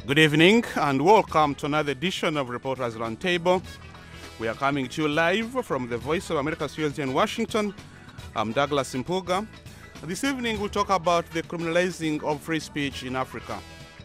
Good evening and welcome to another edition of Reporters Roundtable. We are coming to you live from the Voice of America studios in Washington. I'm Douglas Impuga. This evening we'll talk about the criminalizing of free speech in Africa.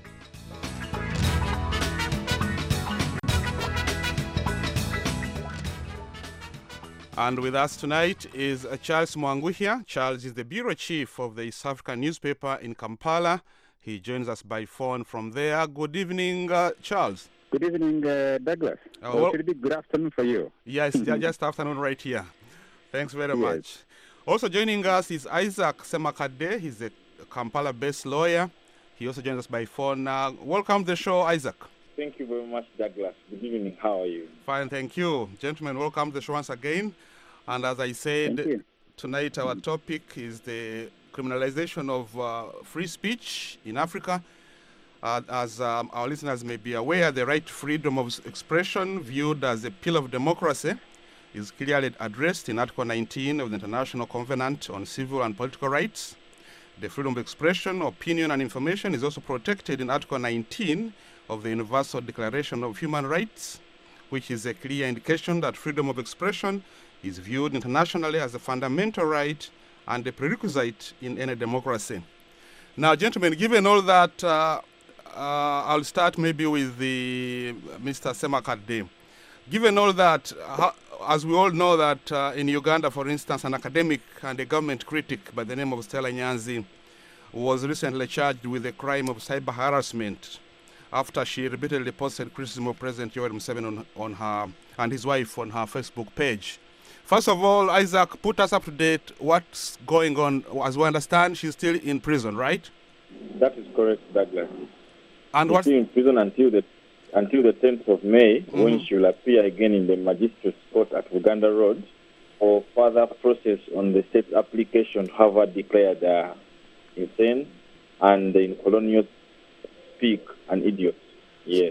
And with us tonight is Charles Mwanguhia. Charles is the bureau chief of the East African newspaper in Kampala. He joins us by phone from there. Good evening, Charles. Good evening, Douglas. Should it be good afternoon for you? Yes, just afternoon right here. Thanks very much. Also joining us is Isaac Semakade. He's a Kampala-based lawyer. He also joins us by phone. Welcome to the show, Isaac. Thank you very much, Douglas. Good evening. How are you? Fine, thank you. Gentlemen, welcome to the show once again. And as I said, tonight our topic is the criminalization of free speech in Africa. As our listeners may be aware, the right to freedom of expression, viewed as a pillar of democracy, is clearly addressed in Article 19 of the International Covenant on Civil and Political Rights. The freedom of expression, opinion, and information is also protected in Article 19 of the Universal Declaration of Human Rights, which is a clear indication that freedom of expression is viewed internationally as a fundamental right and a prerequisite in any democracy. Now, gentlemen, given all that, I'll start maybe with Mr. Semakade. Given all that, as we all know that in Uganda, for instance, an academic and a government critic by the name of Stella Nyanzi was recently charged with the crime of cyber harassment after she repeatedly posted criticism of President Yoweri Museveni on her and his wife on her Facebook page. First of all, Isaac, put us up to date. What's going on? As we understand, she's still in prison, right? That is correct, Douglas. And she's still in prison until the 10th of May, when she will appear again in the Magistrates Court at Uganda Road for further process on the state's application to have her declared insane and in colonial speak an idiot. Yes.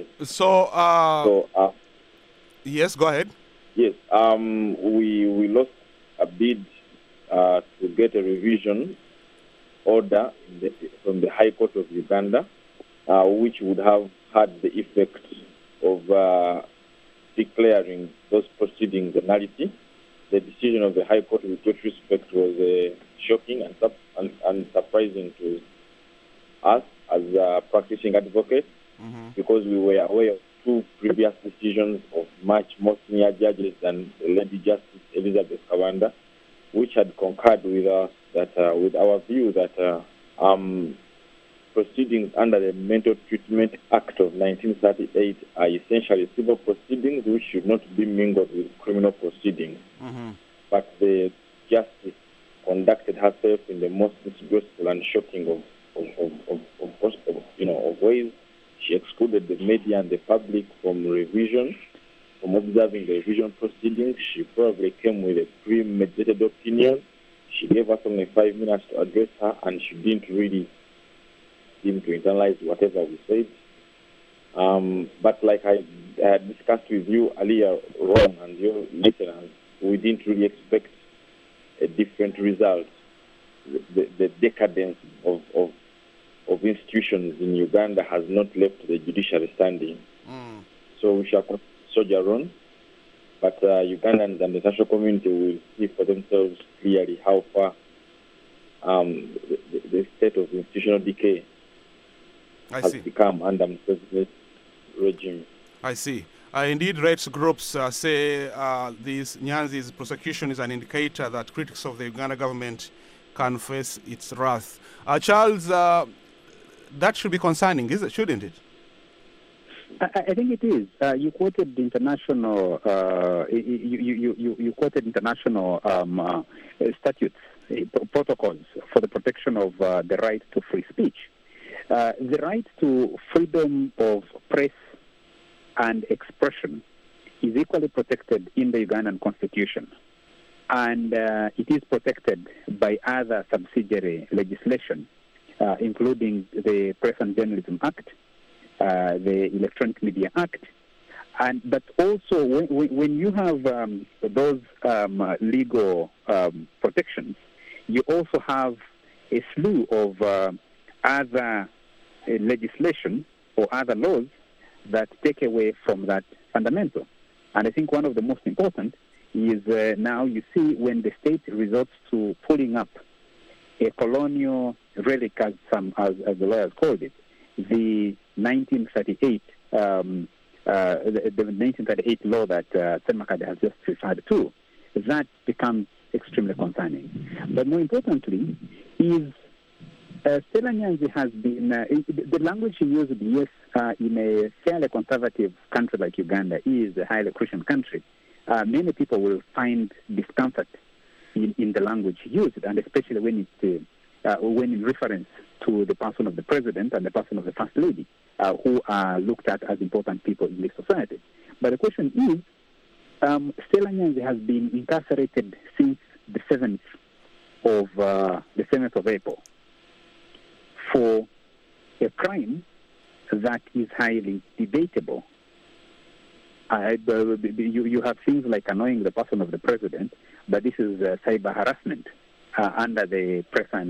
Yes, go ahead. Yes, we lost a bid to get a revision order from the High Court of Uganda, which would have had the effect of declaring those proceedings a nullity. The decision of the High Court, with great respect, was shocking and surprising to us as practicing advocates, because we were aware of two previous decisions of much more senior judges than Lady Justice Elizabeth Kabanda, which had concurred with us with our view that proceedings under the Mental Treatment Act of 1938 are essentially civil proceedings which should not be mingled with criminal proceedings. But the justice conducted herself in the most disgraceful and shocking of ways. She excluded the media and the public from observing the revision proceedings. She probably came with a premeditated opinion. She gave us only 5 minutes to address her, and she didn't really seem to internalize whatever we said. But like I had discussed with you earlier, Ron, and your listeners, we didn't really expect a different result. The decadence of institutions in Uganda has not left the judiciary standing. So we shall soldier on, but Ugandans and the international community will see for themselves clearly how far the state of institutional decay has become under Museveni's regime. I see. Indeed, rights groups say this Nyanzi's prosecution is an indicator that critics of the Uganda government can face its wrath. Charles, that should be concerning, shouldn't it? I think it is. You quoted the international. You quoted international statutes, protocols for the protection of the right to free speech. The right to freedom of press and expression is equally protected in the Ugandan Constitution, and it is protected by other subsidiary legislation, including the Press and Journalism Act, the Electronic Media Act, but also when you have those legal protections, you also have a slew of other legislation or other laws that take away from that fundamental. And I think one of the most important is now you see when the state resorts to pulling up a colonial relic, as the lawyers called it, the 1938 the 1938 law that Semakade has just referred to, that becomes extremely concerning. But more importantly, is Stella Nyanzi has been, the language she used, yes, in a fairly conservative country like Uganda, is a highly Christian country. Many people will find discomfort in the language used, and especially when in reference to the person of the president and the person of the first lady, who are looked at as important people in this society. But the question is, Stella Nyanzi has been incarcerated since the 7th of April for a crime that is highly debatable. You have things like annoying the person of the president, but this is cyber harassment under the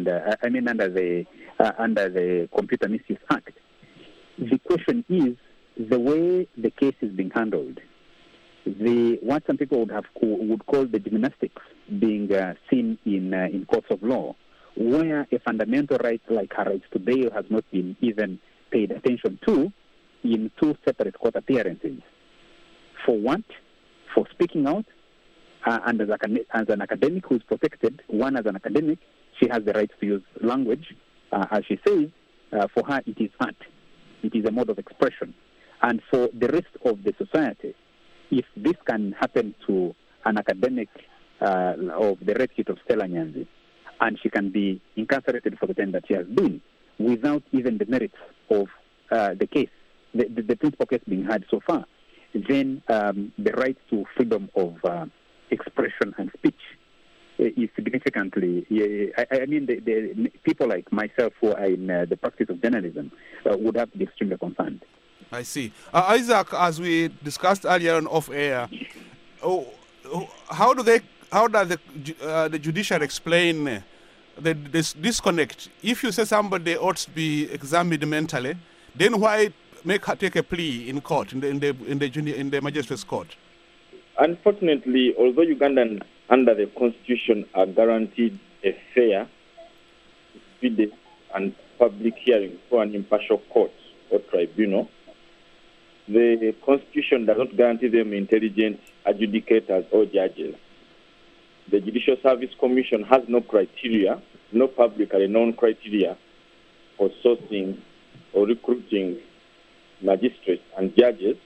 under the Computer Misuse Act. The question is the way the case is being handled. What some people would call the gymnastics being seen in courts of law, where a fundamental right like her rights to bail has not been even paid attention to in two separate court appearances. For what? For speaking out, and as an academic who is protected, one as an academic, she has the right to use language. As she says, for her it is art. It is a mode of expression. And for the rest of the society, if this can happen to an academic of the repute of Stella Nyanzi, and she can be incarcerated for the time that she has been, without even the merits of the case, the principal case being had so far, then the right to freedom of expression and speech is significantly, the people like myself who are in the practice of journalism would have to be extremely concerned. I see. Isaac, as we discussed earlier on off air, how does the judiciary explain this disconnect? If you say somebody ought to be examined mentally, then why make her take a plea in court, in the magistrate's court? Unfortunately, although Ugandans under the Constitution are guaranteed a fair, speedy, and public hearing for an impartial court or tribunal, the Constitution does not guarantee them intelligent adjudicators or judges. The Judicial Service Commission has no criteria, no publicly known criteria for sourcing or recruiting magistrates and judges.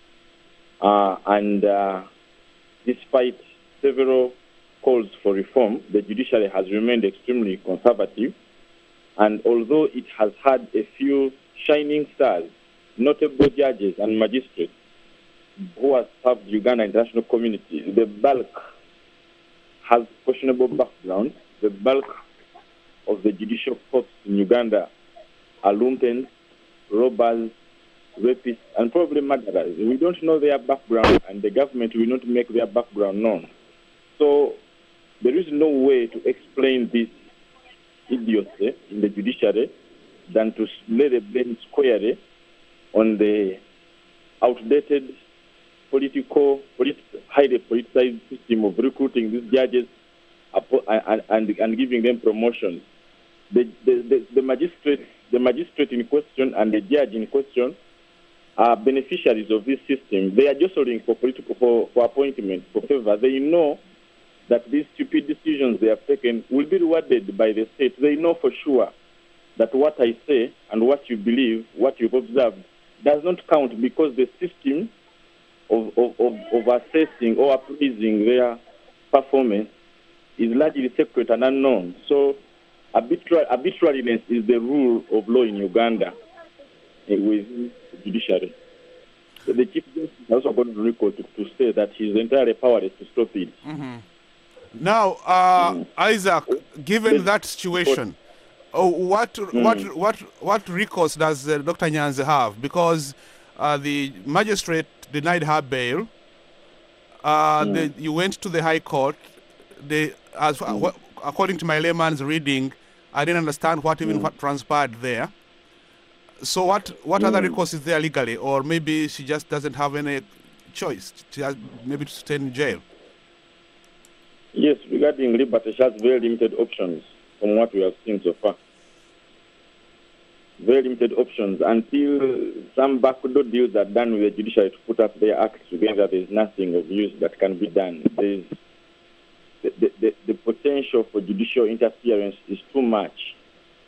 Despite several calls for reform, the judiciary has remained extremely conservative. And although it has had a few shining stars, notable judges and magistrates who have served Uganda international community, the bulk has questionable background. The bulk of the judicial courts in Uganda are lumpens, robbers, rapists, and probably murderers. We don't know their background, and the government will not make their background known. So there is no way to explain this idiocy in the judiciary than to lay the blame squarely on the outdated highly politicized system of recruiting these judges and giving them promotions. The magistrate in question and the judge in question are beneficiaries of this system. They are jostling for appointment, for favor. They know that these stupid decisions they have taken will be rewarded by the state. They know for sure that what I say and what you believe, what you've observed, does not count, because the system of assessing or appraising their performance is largely secret and unknown. So arbitrariness is the rule of law in Uganda with the judiciary. So the Chief Justice has also got on record to say that he is entirely powerless to stop it. Mm-hmm. Now, Isaac, given that situation, what recourse does Dr. Nyanzi have? Because the magistrate denied her bail. You went to the High Court. According to my layman's reading, I didn't understand what transpired there. So what other recourse is there legally, or maybe she just doesn't have any choice? She has maybe to stay in jail. Yes, regarding liberty, she has very limited options from what we have seen so far. Very limited options until some backdoor deals are done with the judiciary to put up their acts together. There's nothing of use that can be done. There's the potential for judicial interference is too much.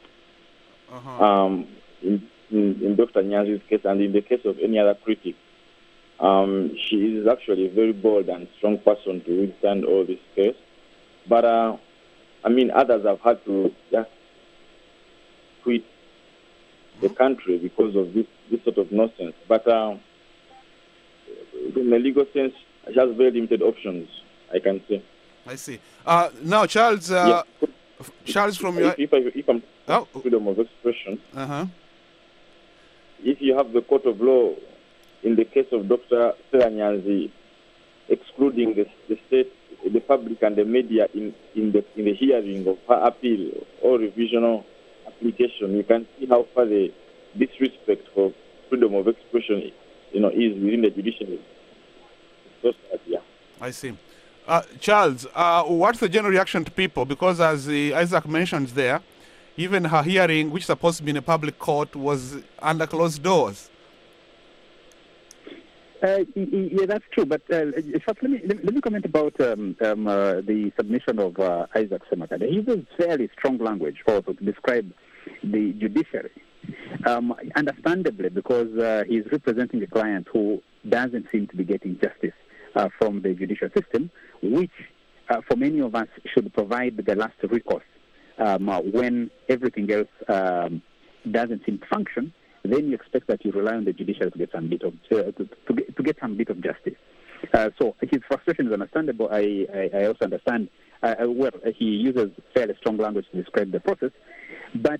In Dr. Nyanzi's case and in the case of any other critic, she is actually a very bold and strong person to withstand all this case. But, others have had to just quit the country because of this sort of nonsense. But in the legal sense, she has very limited options, I can say. I see. Now, Charles, Charles, from your... If I'm freedom of expression, if you have the court of law in the case of Dr. Stella Nyanzi excluding the state, the public and the media in the hearing of her appeal or revisional application, you can see how far the disrespect for freedom of expression is within the judiciary. So sad, yeah. I see. Charles, what's the general reaction to people? Because as Isaac mentioned there, even her hearing, which is supposed to be in a public court, was under closed doors. Yeah, that's true. But first, let me comment about the submission of Isaac Semakade. He uses fairly strong language also to describe the judiciary. Understandably, because he's representing a client who doesn't seem to be getting justice from the judicial system, which for many of us should provide the last recourse when everything else doesn't seem to function. Then you expect that you rely on the judiciary to get some bit of to get some bit of justice. So his frustration is understandable. I also understand. He uses fairly strong language to describe the process, but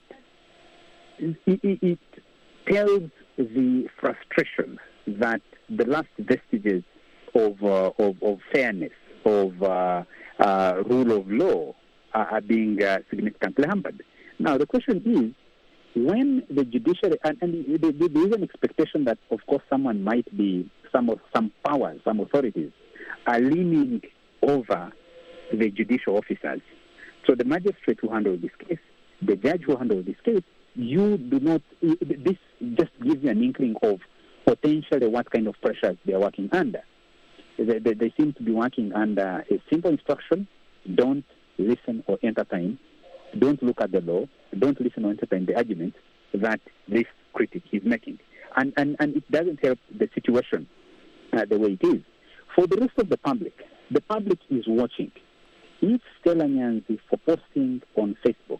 it tells the frustration that the last vestiges of fairness, of rule of law, are being significantly hampered. Now the question is, when the judiciary, and there is an expectation that, of course, someone might be, some powers, some authorities are leaning over the judicial officers. So the magistrate who handled this case, the judge who handled this case, you do not, this just gives you an inkling of potentially what kind of pressures they are working under. They seem to be working under a simple instruction: don't listen or entertain, don't look at the law, don't listen or entertain the argument that this critic is making. And it doesn't help the situation the way it is. For the rest of the public is watching. If Stella Nyanzi, for posting on Facebook,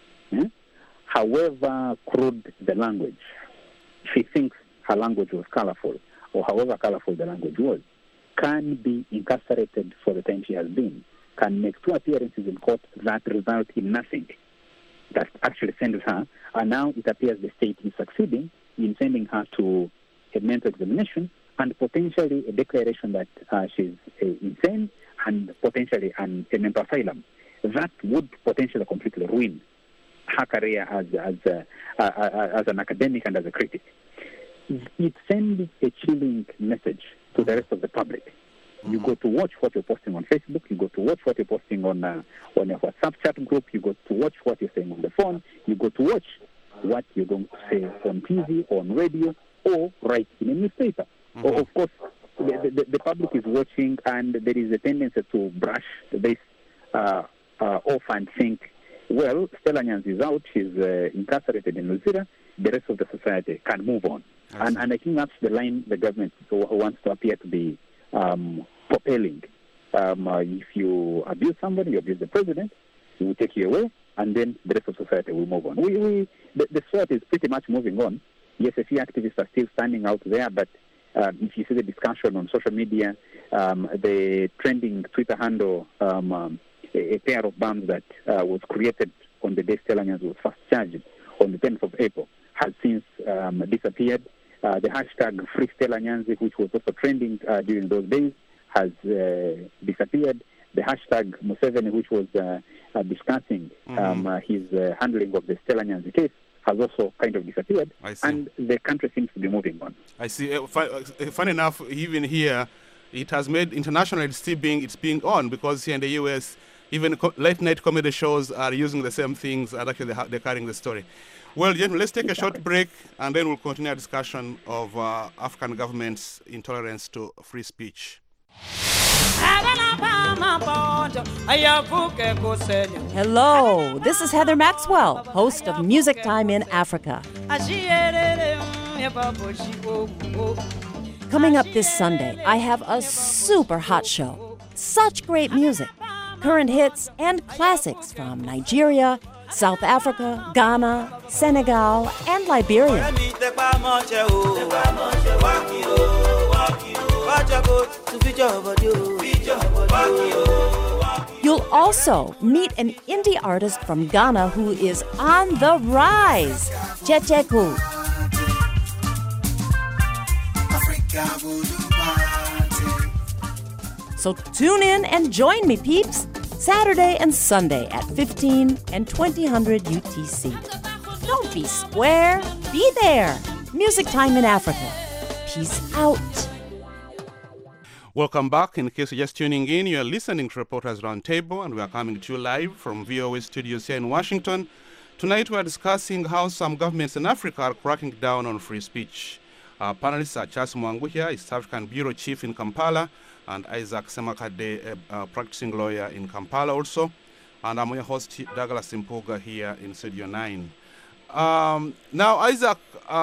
however crude the language, she thinks her language was colorful, or however colorful the language was, can be incarcerated for the time she has been, can make 2 appearances in court that result in nothing, that actually sends her, and now it appears the state is succeeding in sending her to a mental examination and potentially a declaration that she's insane and potentially a mental asylum. That would potentially completely ruin her career as an academic and as a critic. It sends a chilling message to the rest of the public. You go to watch what you're posting on Facebook, you go to watch what you're posting on a WhatsApp chat group, you go to watch what you're saying on the phone, you go to watch what you're going to say on TV, on radio, or write in a newspaper. Or, of course, the public is watching, and there is a tendency to brush this off and think, well, Stella Nyanzi is out, she's incarcerated in Luzira, the rest of the society can move on. And I think that's the line the government wants to appear to be propelling. If you abuse somebody, you abuse the president, he will take you away, and then the rest of society will move on. The society is pretty much moving on. Yes, a few activists are still standing out there, but if you see the discussion on social media, the trending Twitter handle, a pair of bombs that was created on the day Stella Nyanzi was first charged on the 10th of April has since disappeared. The hashtag Free Stella Nyanzi, which was also trending during those days, has disappeared. The hashtag Museveni, which was discussing his handling of the Stella Nyanzi case, has also kind of disappeared, I see. and the country seems to be moving on. I see. Funny enough, even here, it has made internationally it's being on, because here in the U.S., even late-night comedy shows are using the same things, and actually they're carrying the story. Well, gentlemen, let's take a short break, and then we'll continue our discussion of African governments' intolerance to free speech. Hello, this is Heather Maxwell, host of Music Time in Africa. Coming up this Sunday, I have a super hot show. Such great music, current hits and classics from Nigeria, South Africa, Ghana, Senegal, and Liberia. You'll also meet an indie artist from Ghana who is on the rise, Checheku. So tune in and join me, peeps, Saturday and Sunday at 15 and 2000 UTC. Don't be square, be there. Music Time in Africa. Peace out. Welcome back. In case you're just tuning in, you're listening to Reporters Roundtable, and we are coming to you live from VOA studios here in Washington. Tonight we are discussing how some governments in Africa are cracking down on free speech. Our panelists are Charles Mwangu here, East African Bureau Chief in Kampala, and Isaac Semakade, a practicing lawyer in Kampala also. And I'm your host, Douglas Impuga, here in Studio 9. Now, Isaac,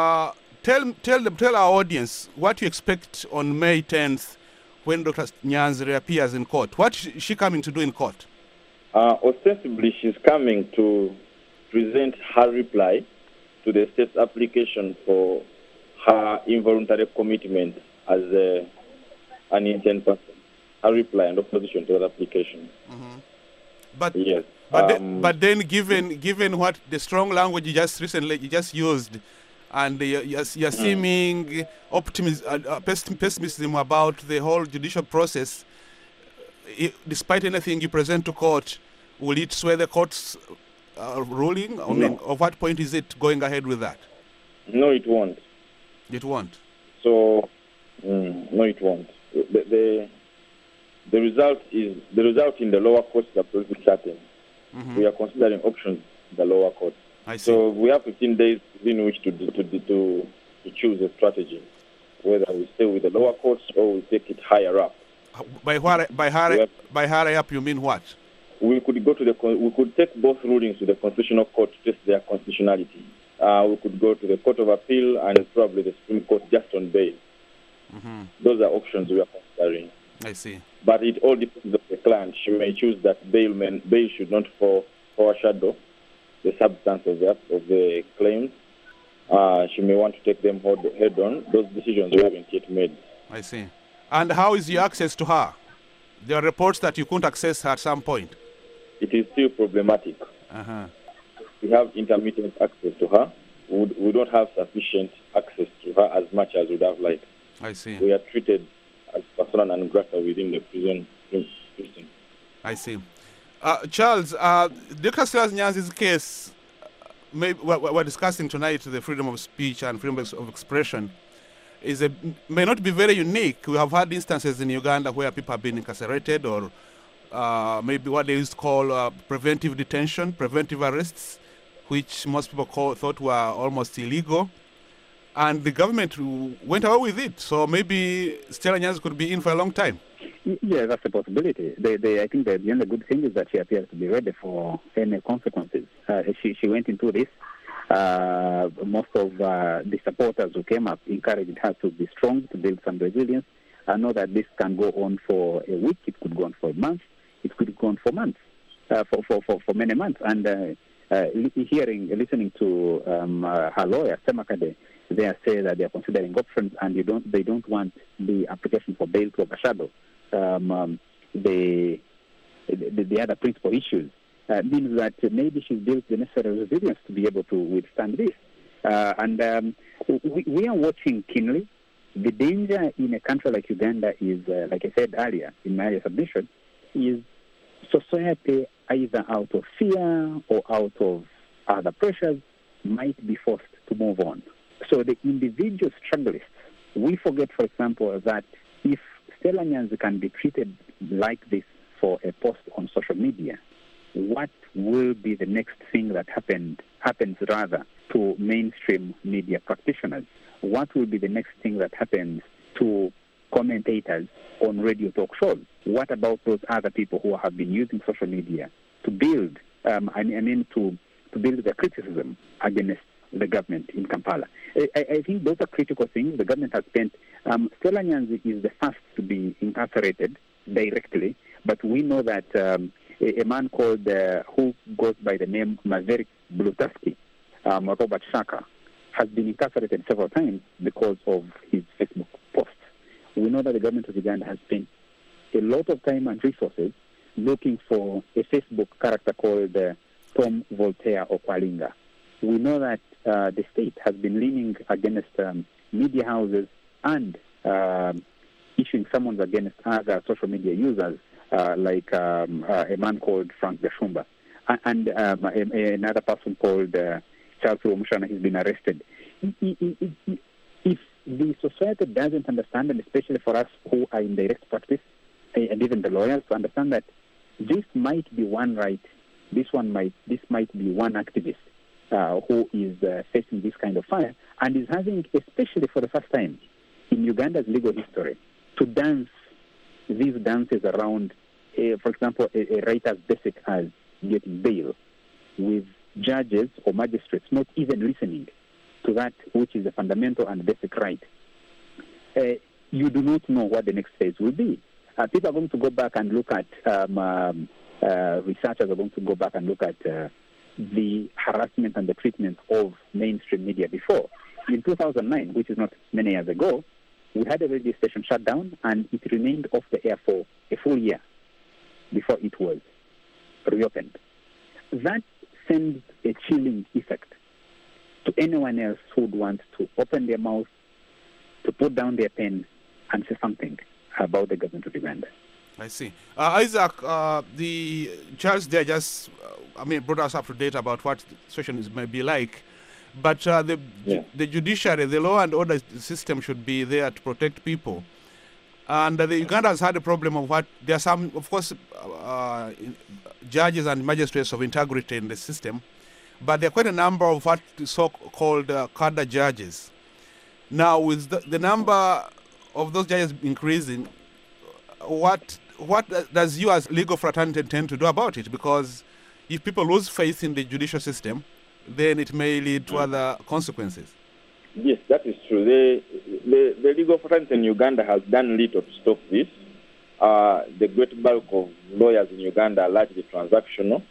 tell our audience what you expect on May 10th when Dr. Nyanzi reappears in court. What is she coming to do in court? Ostensibly, she's coming to present her reply to the state's application for her involuntary commitment as an intern person. Her reply and opposition to that application. Mm-hmm. But yes. But then, given what the strong language you just used, and you're seeming pessimism about the whole judicial process, despite anything you present to court, will it sway the court's ruling? No. I mean, at what point is it going ahead with that? No, it won't. It won't. So, no, it won't. The result in the lower court is absolutely certain. Mm-hmm. We are considering options in the lower court. I see. So we have 15 days within which to choose a strategy, whether we stay with the lower courts or we take it higher up. By higher up, you mean what? We could take both rulings to the Constitutional Court to test their constitutionality. We could go to the Court of Appeal and probably the Supreme Court just on bail. Mm-hmm. Those are options we are considering. I see. But it all depends on the client. She may choose that bail should not overshadow the substance of the claims. She may want to take them head on. Those decisions we haven't yet made. I see. And how is your access to her? There are reports that you couldn't access her at some point. It is still problematic. Uh-huh. We have intermittent access to her. We don't have sufficient access to her as much as we'd have liked. I see. We are treated as persona non grata within the prison system. I see. Charles, Dr. Silas Nyanzi's case, we're discussing tonight the freedom of speech and freedom of expression, may not be very unique. We have had instances in Uganda where people have been incarcerated, or maybe what they used to call preventive detention, preventive arrests, which most people thought were almost illegal. And the government went away with it. So maybe Stella Nyanzi could be in for a long time. Yeah, that's a possibility. I think the only good thing is that she appears to be ready for any consequences. She went into this. Most of the supporters who came up encouraged her to be strong, to build some resilience. I know that this can go on for a week. It could go on for a month. It could go on for months, for many months. And listening to her lawyer, Semakade, they say that they are considering options, and they don't want the application for bail to overshadow the other principal issues. Means that maybe she's built the necessary resilience to be able to withstand this. We are watching keenly. The danger in a country like Uganda is, like I said earlier in my earlier submission, is society either out of fear or out of other pressures might be forced to move on. So the individual struggleists, we forget, for example, that if Stella Nyanzi can be treated like this for a post on social media, what will be the next thing that happens to mainstream media practitioners? What will be the next thing that happens to commentators on radio talk shows? What about those other people who have been using social media to build, to build their criticism against the government in Kampala? I think those are critical things. The government has spent. Stella Nyanzi is the first to be incarcerated directly, but we know that a man called who goes by the name Maverick Blutaski, Robert Shaka, has been incarcerated several times because of his Facebook posts. We know that the government of Uganda has spent a lot of time and resources looking for a Facebook character called Tom Voltaire Okwalinga. We know that the state has been leaning against media houses and issuing summons against other social media users, like a man called Frank Gashumba, and another person called Charles Romushana has been arrested. If the society doesn't understand, and especially for us who are in direct practice, and even the lawyers, to understand that this might be one right, this might be one activist who is facing this kind of fire and is having, especially for the first time in Uganda's legal history, to dance these dances around, for example, a right as basic as getting bail, with judges or magistrates not even listening to that which is a fundamental and basic right. You do not know what the next phase will be. People are going to go back and look at, researchers are going to go back and look at the harassment and the treatment of mainstream media before. In 2009, which is not many years ago, we had a radio station shut down and it remained off the air for a full year before it was reopened. That sends a chilling effect to anyone else who would want to open their mouth, to put down their pen and say something about the government of Uganda. I see. Isaac, the judge there just, brought us up to date about what the situation may be like. But the judiciary, the law and order system should be there to protect people. And Uganda has had a problem of what, there are some, of course, judges and magistrates of integrity in the system, but there are quite a number of what so-called cadre judges. Now, with the number of those judges increasing, what does you as legal fraternity intend to do about it? Because if people lose faith in the judicial system, then it may lead to other consequences. Yes, that is true. The legal fraternity in Uganda has done little to stop this. The great bulk of lawyers in Uganda are largely transactional.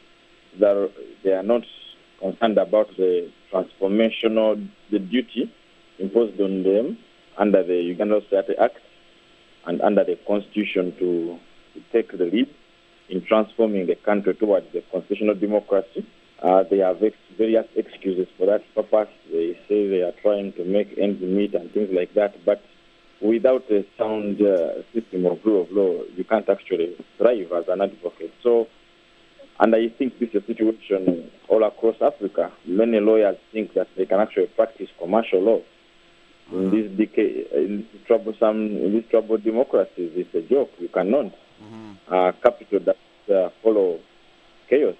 They are not concerned about the transformational, the duty imposed on them under the Uganda Society Act and under the Constitution to take the lead in transforming the country towards the constitutional democracy. They have various excuses for that purpose. They say they are trying to make ends meet and things like that. But without a sound system of rule of law, you can't actually thrive as an advocate. So, and I think this is a situation all across Africa. Many lawyers think that they can actually practice commercial law. In these troubled democracies, it's a joke. You cannot. Capital that follow chaos,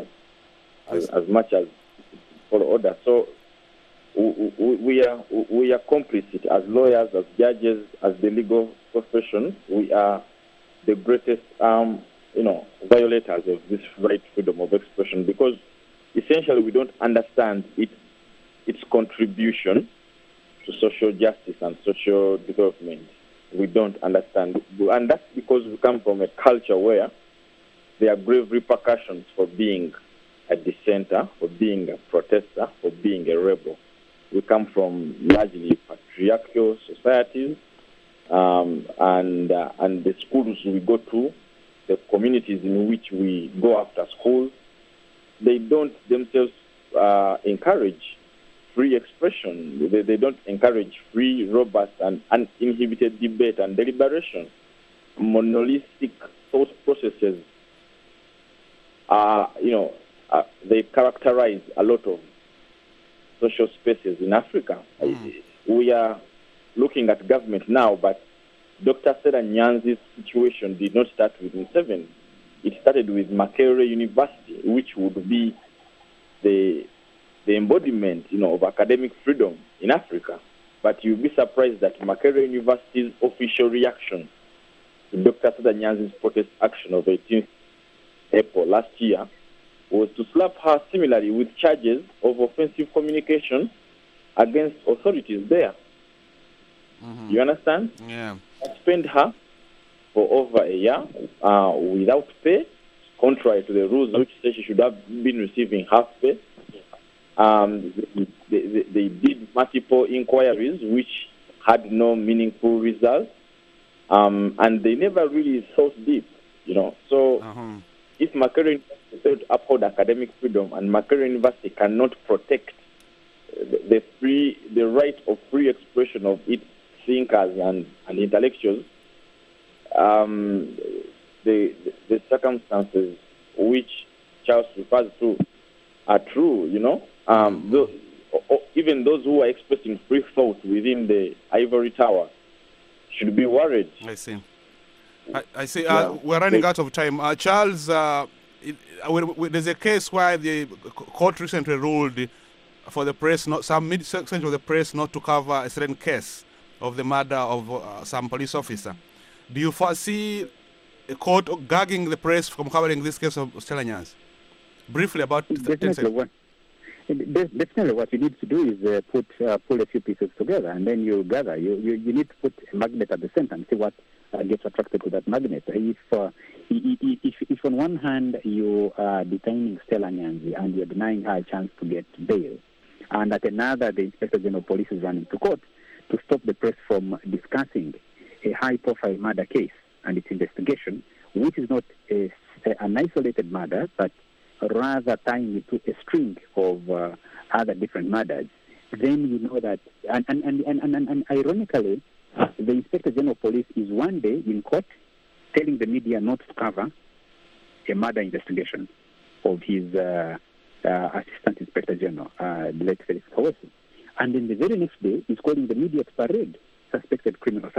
as much as follow order. So we are complicit as lawyers, as judges, as the legal profession. We are the greatest, violators of this right freedom of expression, because essentially we don't understand its contribution to social justice and social development. We don't understand, and that's because we come from a culture where there are grave repercussions for being a dissenter, for being a protester, for being a rebel. We come from largely patriarchal societies, and the schools we go to, the communities in which we go after school, they don't themselves encourage free expression. They don't encourage free, robust, and uninhibited debate and deliberation. Monolithic thought processes they characterize a lot of social spaces in Africa. We are looking at government now, but Dr. Stella Nyanzi's situation did not start with Museveni. It started with Makerere University, which would be the embodiment, of academic freedom in Africa. But you'll be surprised that Makerere University's official reaction to Dr. Stella Nyanzi's protest action of 18th April last year was to slap her similarly with charges of offensive communication against authorities there. You understand? Yeah. Suspend her for over a year without pay, contrary to the rules which say she should have been receiving half pay. They did multiple inquiries which had no meaningful results, and they never really thought deep, So if Makerere University failed to uphold academic freedom and Makerere University cannot protect the right of free expression of its thinkers and intellectuals, the circumstances which Charles refers to are true, even those who are expressing free thought within the ivory tower should be worried. I see. I see. We're running out of time. Charles, there's a case where the court recently ruled for the press, some mid-section of the press, not to cover a certain case of the murder of some police officer. Do you foresee a court gagging the press from covering this case of Stella Nyanzi? Briefly about 10 seconds. Definitely what you need to do is pull a few pieces together, and then you gather. You need to put a magnet at the center and see what gets attracted to that magnet. If on one hand you are detaining Stella Nyanzi and you're denying her a chance to get bail, and at another the Inspector General of Police is running to court to stop the press from discussing a high-profile murder case and its investigation, which is not an isolated murder, but rather tying it to a string of other different murders, then you know that, and ironically, the Inspector General of Police is one day in court telling the media not to cover a murder investigation of his Assistant Inspector General, the late Felix Kaweesi. And then the very next day, he's calling the media to parade suspected criminals,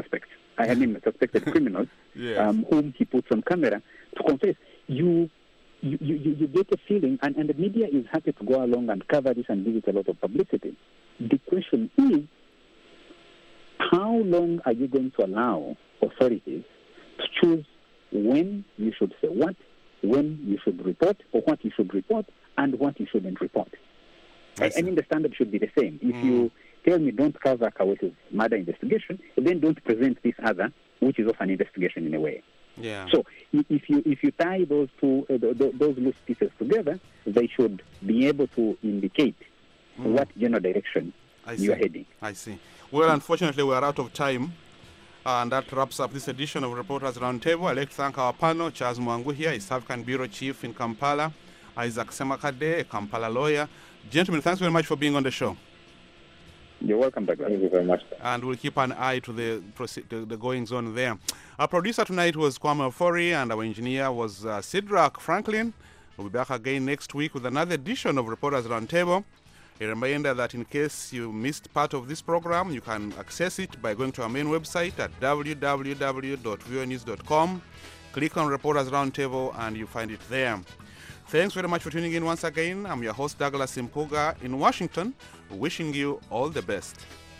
yes, whom he puts on camera to confess. You get a feeling, and the media is happy to go along and cover this and give it a lot of publicity. The question is, how long are you going to allow authorities to choose when you should say what, when you should report, or what you should report, and what you shouldn't report? I mean, the standard should be the same. If you tell me don't cover Kaweesi's murder investigation, then don't present this other, which is of an investigation in a way. Yeah. So if you tie those two those loose pieces together, they should be able to indicate what general direction you are heading. I see. Well, unfortunately, we are out of time, and that wraps up this edition of Reporters Roundtable. I'd like to thank our panel, Charles Mwangu here, East African Bureau Chief in Kampala, Isaac Semakade, a Kampala lawyer. Gentlemen, thanks very much for being on the show. You're welcome, Douglas. Thank you very much. And we'll keep an eye to the goings on there. Our producer tonight was Kwame Ofori, and our engineer was Sidrak Franklin. We'll be back again next week with another edition of Reporters Roundtable. A reminder that in case you missed part of this program, you can access it by going to our main website at www.voanews.com. Click on Reporters Roundtable and you find it there. Thanks very much for tuning in once again. I'm your host, Douglas Impuga in Washington, wishing you all the best.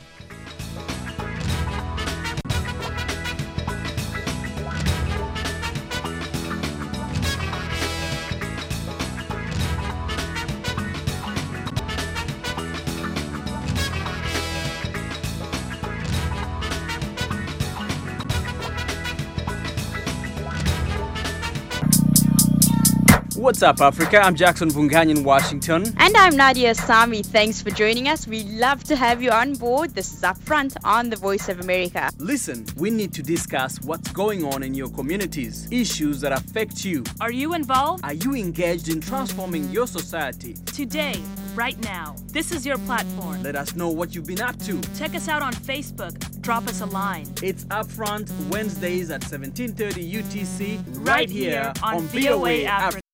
What's up, Africa? I'm Jackson Vungany in Washington. And I'm Nadia Sami. Thanks for joining us. We love to have you on board. This is Upfront on the Voice of America. Listen, we need to discuss what's going on in your communities, issues that affect you. Are you involved? Are you engaged in transforming your society? Today, right now, this is your platform. Let us know what you've been up to. Check us out on Facebook. Drop us a line. It's Upfront Wednesdays at 17:30 UTC right here on VOA Africa.